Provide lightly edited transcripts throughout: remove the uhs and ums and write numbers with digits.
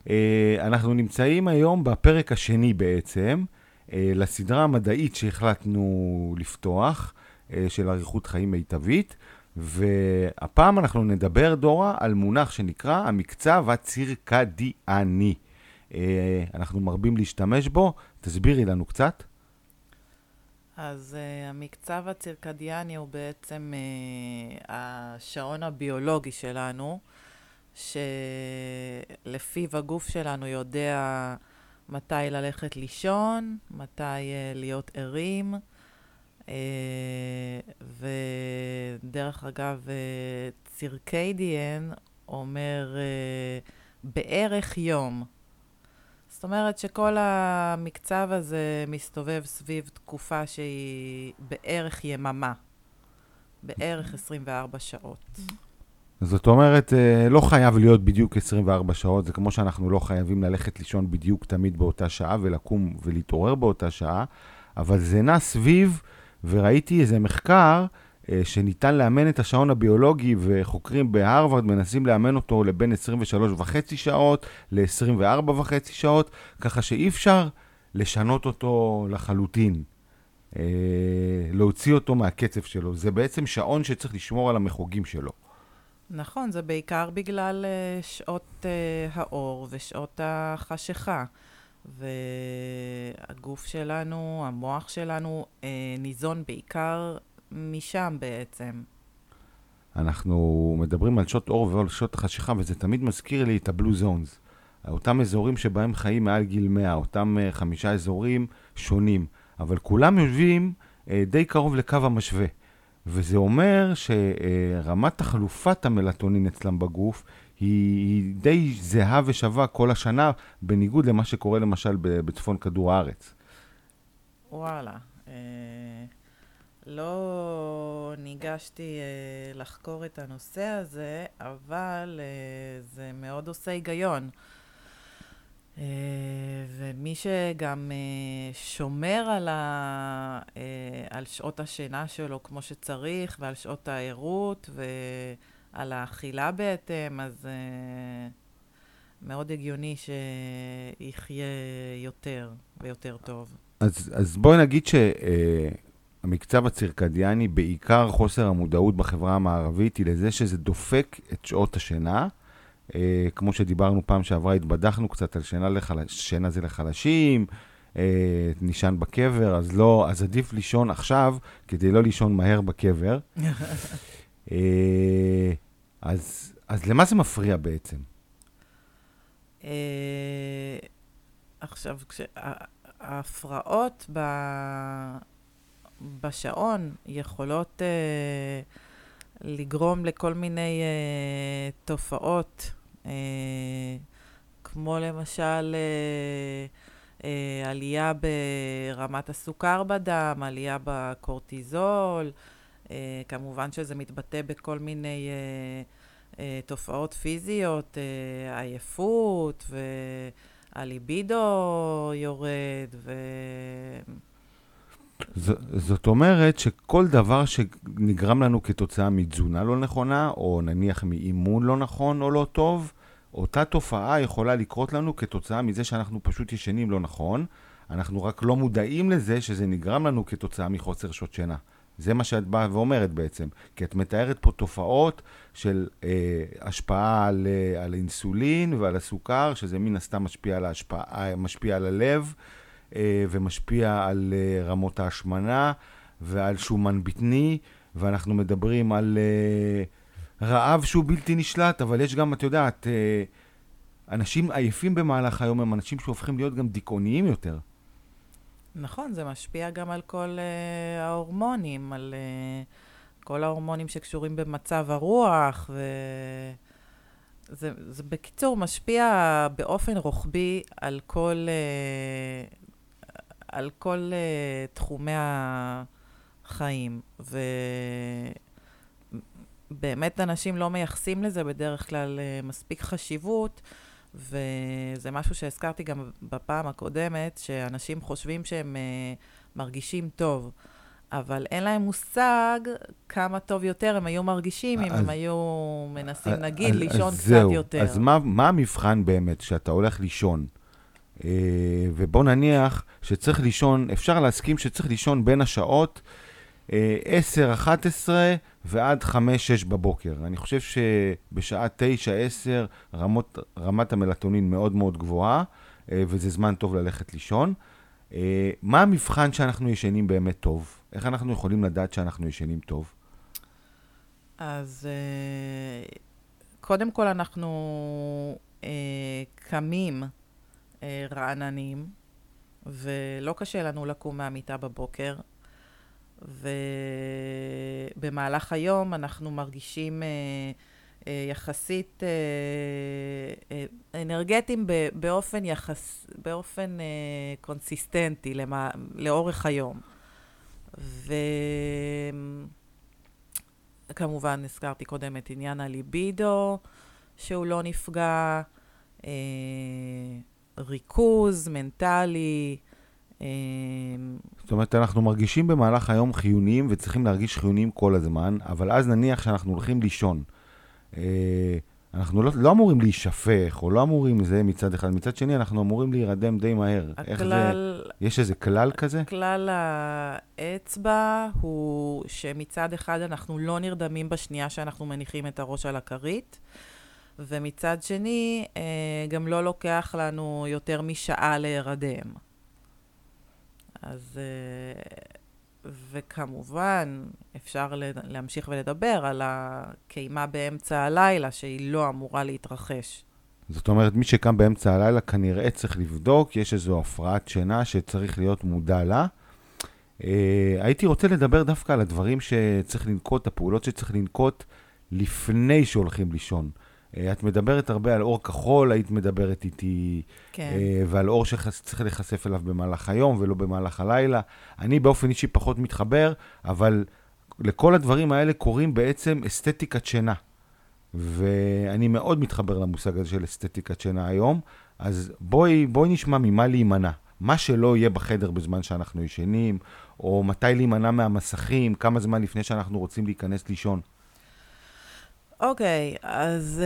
אנחנו נמצאים היום בפרק השני בעצם, לסדרה המדעית שהחלטנו לפתוח, של אריכות חיים מיטבית, והפעם אנחנו נדבר, דורה, על מונח שנקרא המקצב הצירקדיאני. אנחנו מרבים להשתמש בו, תסבירי לנו קצת. אז המקצב הצירקדיאני הוא בעצם השעון הביולוגי שלנו, שלפיו הגוף שלנו יודע מתי ללכת לישון, מתי להיות ערים, ודרך אגב, צירקדיאן אומר בערך יום. זאת אומרת שכל המקצב הזה מסתובב סביב תקופה שהיא בערך יממה, בערך 24 שעות. זאת אומרת, לא חייב להיות בדיוק 24 שעות, זה כמו שאנחנו לא חייבים ללכת לישון בדיוק תמיד באותה שעה ולקום ולהתעורר באותה שעה, אבל זה נע סביב, וראיתי איזה מחקר שניתן לאמן את השעון הביולוגי, וחוקרים בהרווארד מנסים לאמן אותו לבין 23.5 שעות ל-24.5 שעות, ככה שאי אפשר לשנות אותו לחלוטין, להוציא אותו מהקצב שלו. זה בעצם שעון שצריך לשמור על המחוגים שלו. נכון, זה בעיקר בגלל שעות האור ושעות החשיכה. והגוף שלנו, המוח שלנו, ניזון בעיקר משם בעצם. אנחנו מדברים על שעות אור ועל שעות חשיכה, וזה תמיד מזכיר לי את הבלו זונס. אותם אזורים שבהם חיים מעל גיל 100, אותם 5 אזורים שונים, אבל כולם יושבים די קרוב לקו המשווה. וזה אומר שרמת תחלופת המלטונין אצלם בגוף היא די זהה ושווה כל השנה, בניגוד למה שקורה למשל בצפון כדור הארץ. וואלה. לא ניגשתי לחקור את הנושא הזה, אבל זה מאוד עושה היגיון. ומי שגם שומר על שעות השינה שלו כמו שצריך, ועל שעות העירות, ועל האכילה בהתאם, אז מאוד הגיוני שיחיה יותר ויותר טוב. אז בואי נגיד שהמקצב הצירקדיאני, בעיקר חוסר המודעות בחברה המערבית, היא לזה שזה דופק את שעות השינה. כמו שדיברנו פעם שעברה, התבדחנו קצת על שינה זה לחלשים, נישן בקבר, אז עדיף לישון עכשיו, כדי לא לישון מהר בקבר. אז למה זה מפריע בעצם? עכשיו, ההפרעות בשעון יכולות לגרום לכל מיני תופעות, כמו למשל עלייה ברמת הסוכר בדם, עלייה בקורטיזול, כמובן שזה מתבטא בכל מיני תופעות פיזיות, עייפות, והליבידו יורד, זאת אומרת שכל דבר שנגרם לנו כתוצאה מתזונה לא נכונה, או נניח מאימון לא נכון או לא טוב, אותה תופעה יכולה לקרות לנו כתוצאה מזה שאנחנו פשוט ישנים לא נכון. אנחנו רק לא מודעים לזה שזה נגרם לנו כתוצאה מחוסר שעות שינה. זה מה שאת באה ואומרת בעצם, כי את מתארת פה תופעות של השפעה על אינסולין ועל הסוכר, שזה מן הסתם משפיע על הלב, ומשפיע על רמות ההשמנה ועל שומן בטני, ואנחנו מדברים על רעב שהוא בלתי נשלט, אבל יש גם, את יודעת, אנשים עייפים במהלך היום הם אנשים שהופכים להיות גם דיכאוניים יותר. נכון, זה משפיע גם על כל ההורמונים, על כל ההורמונים שקשורים במצב הרוח, זה בקיצור משפיע באופן רוחבי על כל תחומי החיים. ובאמת אנשים לא מייחסים לזה בדרך כלל מספיק חשיבות, וזה משהו שהזכרתי גם בפעם הקודמת, שאנשים חושבים שהם מרגישים טוב, אבל אין להם מושג כמה טוב יותר הם היו מרגישים אם הם היו מנסים, נגיד, לישון קצת יותר. אז מה המבחן באמת שאתה הולך לישון? ובוא נניח שצריך לישון, אפשר להסכים שצריך לישון בין השעות 10, 11 ועד 5, 6 בבוקר. אני חושב שבשעה 9, 10 רמת המלטונין מאוד מאוד גבוהה, וזה זמן טוב ללכת לישון. מה המבחן שאנחנו ישנים באמת טוב? איך אנחנו יכולים לדעת שאנחנו ישנים טוב? אז קודם כל אנחנו קמים רעננים, ולא קשה לנו לקום מהמיטה בבוקר, ובמהלך היום אנחנו מרגישים יחסית אנרגטיים באופן קונסיסטנטי לאורך היום. וכמובן הזכרתי קודם את עניין הליבידו, שהוא לא נפגע, ריכוז, מנטלי. זאת אומרת, אנחנו מרגישים במהלך היום חיוניים וצריכים להרגיש חיוניים כל הזמן, אבל אז נניח שאנחנו הולכים לישון. אנחנו לא אמורים להישפך, או לא אמורים זה מצד אחד. מצד שני, אנחנו אמורים להירדם די מהר. יש איזה כלל כזה? כלל האצבע הוא שמצד אחד אנחנו לא נרדמים בשנייה שאנחנו מניחים את הראש על הכרית, ומצד שני, גם לא לוקח לנו יותר משעה להירדם. אז, וכמובן, אפשר להמשיך ולדבר על הקיימה באמצע הלילה, שהיא לא אמורה להתרחש. זאת אומרת, מי שקם באמצע הלילה כנראה צריך לבדוק, יש איזו הפרעת שינה שצריך להיות מודע לה. הייתי רוצה לדבר דווקא על הדברים שצריך לנקוט, הפעולות שצריך לנקוט לפני שהולכים לישון. את מדברת הרבה על אור כחול, היית מדברת איתי, כן. ועל אור שצריך להיחשף אליו במהלך היום ולא במהלך הלילה. אני באופן אישי פחות מתחבר, אבל לכל הדברים האלה קוראים בעצם אסתטיקת שינה. ואני מאוד מתחבר למושג הזה של אסתטיקת שינה היום. אז בואי נשמע ממה להימנע. מה שלא יהיה בחדר בזמן שאנחנו ישנים, או מתי להימנע מהמסכים, כמה זמן לפני שאנחנו רוצים להיכנס לישון. אוקיי, אז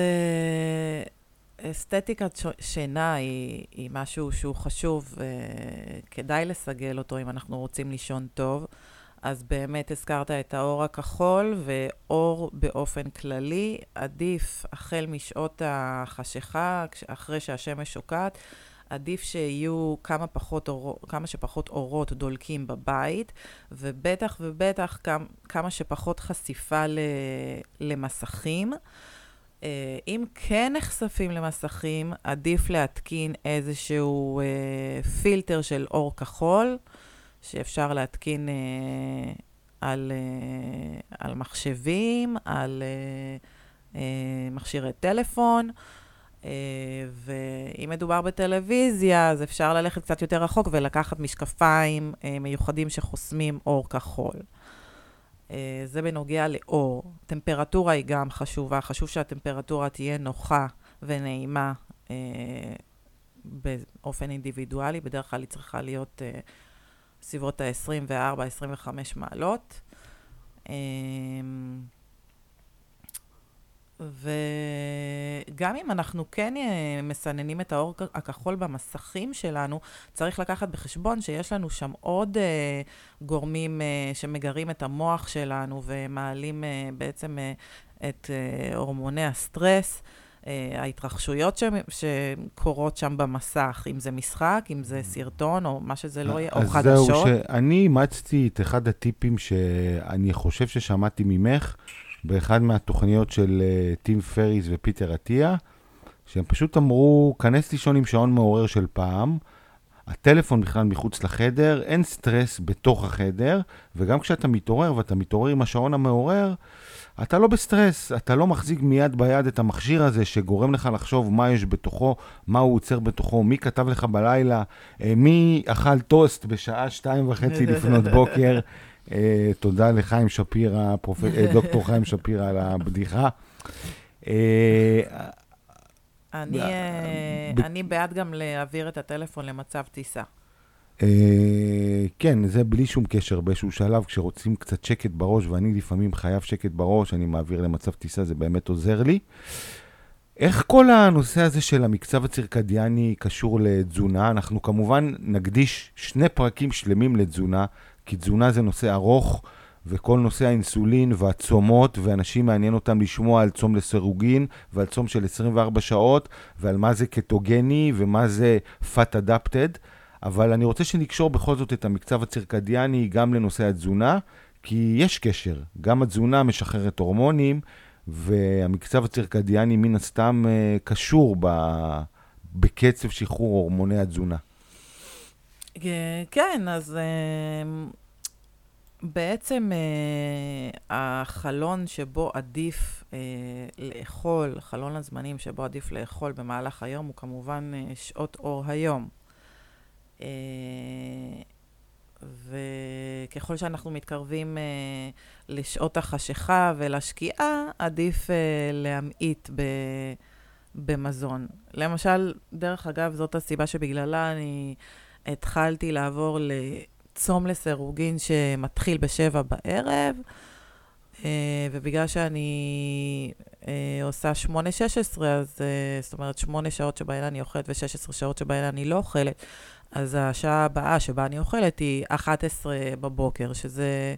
אסתטיקת שינה היא משהו שהוא חשוב, כדאי לסגל אותו אם אנחנו רוצים לישון טוב. אז באמת הזכרת את האור הכחול, ואור באופן כללי עדיף החל משעות החשיכה, אחרי שהשמש שוקעת, עדיף שיהיו כמה שפחות אורות דולקים בבית, ובטח כמה שפחות חשיפה למסכים. אם כן נחשפים למסכים, עדיף להתקין איזשהו פילטר של אור כחול, שאפשר להתקין על מחשבים, על מכשירי טלפון, ואם מדובר בטלוויזיה, אז אפשר ללכת קצת יותר רחוק ולקחת משקפיים מיוחדים שחוסמים אור כחול. זה בנוגע לאור. טמפרטורה היא גם חשובה. חשוב שהטמפרטורה תהיה נוחה ונעימה באופן אינדיבידואלי. בדרך כלל היא צריכה להיות סביבות ה-24-25 מעלות. וגם אם אנחנו כן מסננים את האור הכחול במסכים שלנו, צריך לקחת בחשבון שיש לנו שם עוד גורמים שמגרים את המוח שלנו ומעלים בעצם את הורמוני הסטרס, ההתרחשויות שקורות שם במסך, אם זה משחק, אם זה סרטון או מה שזה לא יהיה, או חדשות. אז זהו, שאני אימצתי את אחד הטיפים שאני חושב ששמעתי ממך, באחד מהתוכניות של טים פריס ופיטר עטיה, שהם פשוט אמרו, כנס לישון עם שעון מעורר של פעם, הטלפון בכלל מחוץ לחדר, אין סטרס בתוך החדר, וגם כשאתה מתעורר ואתה מתעורר עם השעון המעורר, אתה לא בסטרס, אתה לא מחזיק מיד ביד את המכשיר הזה שגורם לך לחשוב מה יש בתוכו, מה הוא עוצר בתוכו, מי כתב לך בלילה, מי אכל טוסט בשעה 2:30 לפנות בוקר. תודה לחיים שפירא, דוקטור חיים שפירא על הבדיחה. אני בעד גם להעביר את הטלפון למצב טיסה. כן, זה בלי שום קשר באיזשהו שלב, כשרוצים קצת שקט בראש, ואני לפעמים חייב שקט בראש, אני מעביר למצב טיסה, זה באמת עוזר לי. איך כל הנושא הזה של המקצב הצירקדיאני קשור לתזונה? אנחנו כמובן נקדיש 2 פרקים שלמים לתזונה, כי תזונה זה נושא ארוך, וכל נושא האינסולין והצומות, ואנשים מעניין אותם לשמוע על צום לסירוגין, ועל צום של 24 שעות, ועל מה זה קטוגני, ומה זה fat adapted, אבל אני רוצה שנקשור בכל זאת את המקצב הצירקדיאני גם לנושא התזונה, כי יש קשר, גם התזונה משחררת הורמונים, והמקצב הצירקדיאני מן הסתם קשור בקצב שחרור הורמוני התזונה. כן, אז בעצם החלון שבו עדיף לאכול, חלון הזמנים שבו עדיף לאכול במהלך היום, הוא כמובן שעות אור היום. וככל שאנחנו מתקרבים לשעות החשיכה ולשקיעה, עדיף להמעיט במזון. למשל, דרך אגב, זאת הסיבה שבגללה אני התחלתי לעבור לצום לסירוגין שמתחיל ב7 בערב, ובגלל שאני עושה 8-16, אז זאת אומרת 8 שעות שבהן אני אוכלת ו16 שעות שבהן אני לא אוכלת, אז השעה הבאה שבה אני אוכלת היא 11 בבוקר, שזה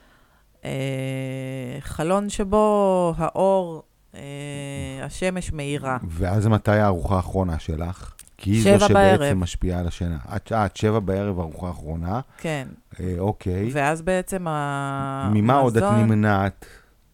חלון שבו האור, השמש מאירה. ואז מתי הארוחה האחרונה שלך? כי היא 7 זו בערב. שבעצם משפיעה על השינה. עד 7 בערב ארוחה האחרונה. כן. אוקיי. ואז בעצם המזון... ממה עוד את נמנעת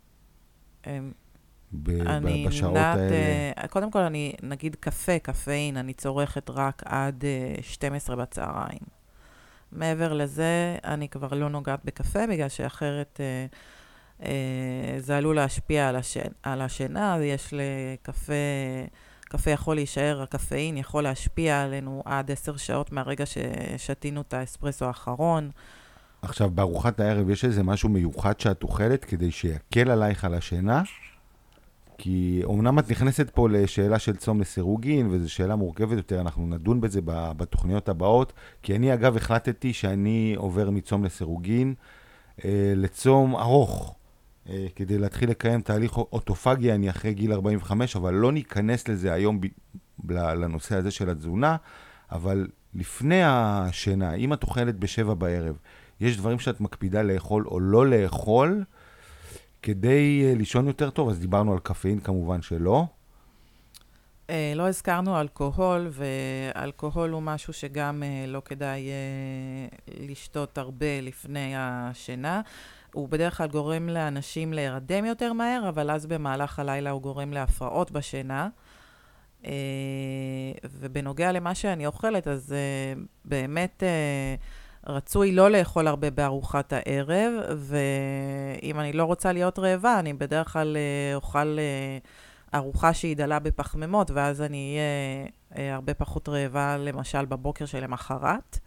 אני בשעות נמנעת, האלה? קודם כל אני, נגיד קפאין, אני צורכת רק עד 12 בצהריים. מעבר לזה, אני כבר לא נוגעת בקפה, בגלל שאחרת זה עלול להשפיע על השינה, יש לקפה, קפה יכול להישאר, הקפאין יכול להשפיע עלינו עד 10 שעות מהרגע ששתינו את האספרסו האחרון. עכשיו, בארוחת הערב יש איזה משהו מיוחד שאת אוכלת כדי שיקל עלייך על השינה? כי אומנם את נכנסת פה לשאלה של צום לסירוגין, וזו שאלה מורכבת יותר, אנחנו נדון בזה בתוכניות הבאות, כי אני אגב החלטתי שאני עובר מצום לסירוגין לצום ארוך, כדי להתחיל לקיים תהליך אוטופגיה, אני אחרי גיל 45, אבל לא ניכנס לזה היום לנושא הזה של התזונה, אבל לפני השינה, אם את אוכלת ב7 בערב, יש דברים שאת מקפידה לאכול או לא לאכול, כדי לישון יותר טוב, אז דיברנו על קפאין כמובן שלא. לא הזכרנו אלכוהול, ואלכוהול הוא משהו שגם לא כדאי לשתות הרבה לפני השינה. הוא בדרך כלל גורם לאנשים להירדם יותר מהר, אבל אז במהלך הלילה הוא גורם להפרעות בשינה. ובנוגע למה שאני אוכלת, אז באמת רצוי לא לאכול הרבה בארוחת הערב, ואם אני לא רוצה להיות רעבה, אני בדרך כלל אוכל ארוחה שהיא דלה בפחמימות, ואז אני אהיה הרבה פחות רעבה, למשל בבוקר שלמחרת.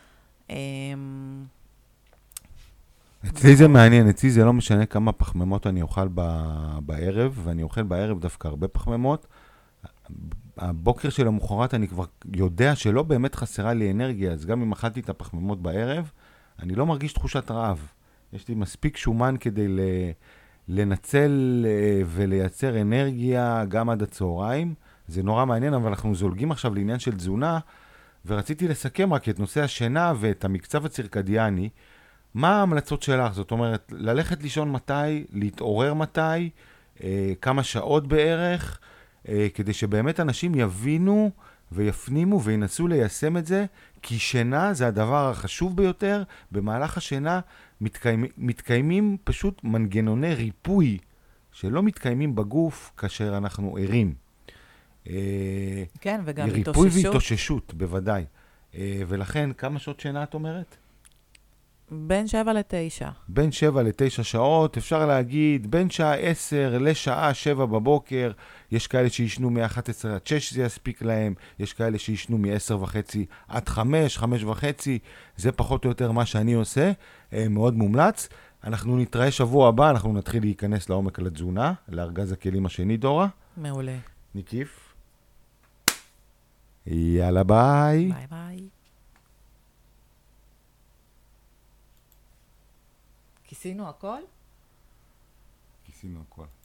אצלי זה מעניין, אצלי זה לא משנה כמה פחמימות אני אוכל בערב, ואני אוכל בערב דווקא הרבה פחמימות. הבוקר של המחרת אני כבר יודע שלא באמת חסרה לי אנרגיה, אז גם אם אכלתי את הפחמימות בערב, אני לא מרגיש תחושת רעב. יש לי מספיק שומן כדי לנצל ולייצר אנרגיה גם עד הצהריים. זה נורא מעניין, אבל אנחנו זולגים עכשיו לעניין של תזונה, ורציתי לסכם רק את נושא השינה ואת המקצב הצירקדיאני. מה ההמלצות שלך? זאת אומרת, ללכת לישון מתי, להתעורר מתי, כמה שעות בערך, כדי שבאמת אנשים יבינו ויפנימו וינסו ליישם את זה, כי שינה זה הדבר החשוב ביותר. במהלך השינה מתקיימים פשוט מנגנוני ריפוי שלא מתקיימים בגוף כאשר אנחנו ערים. כן, וגם ריפוי והתאוששות, בוודאי. ולכן, כמה שעות שינה את אומרת? בין 7 ל-9. בין 7 ל-9 שעות, אפשר להגיד בין שעה 10 לשעה 7 בבוקר. יש כאלה שישנו מ-11 עד 6, זה יספיק להם. יש כאלה שישנו מ-10:30 עד 5, 5:30. זה פחות או יותר מה שאני עושה, מאוד מומלץ. אנחנו נתראה שבוע הבא, אנחנו נתחיל להיכנס לעומק לתזונה, לארגז הכלים השני, דורה. מעולה. נקיף. יאללה ביי. ביי ביי. כיסינו הכל? כיסינו הכל.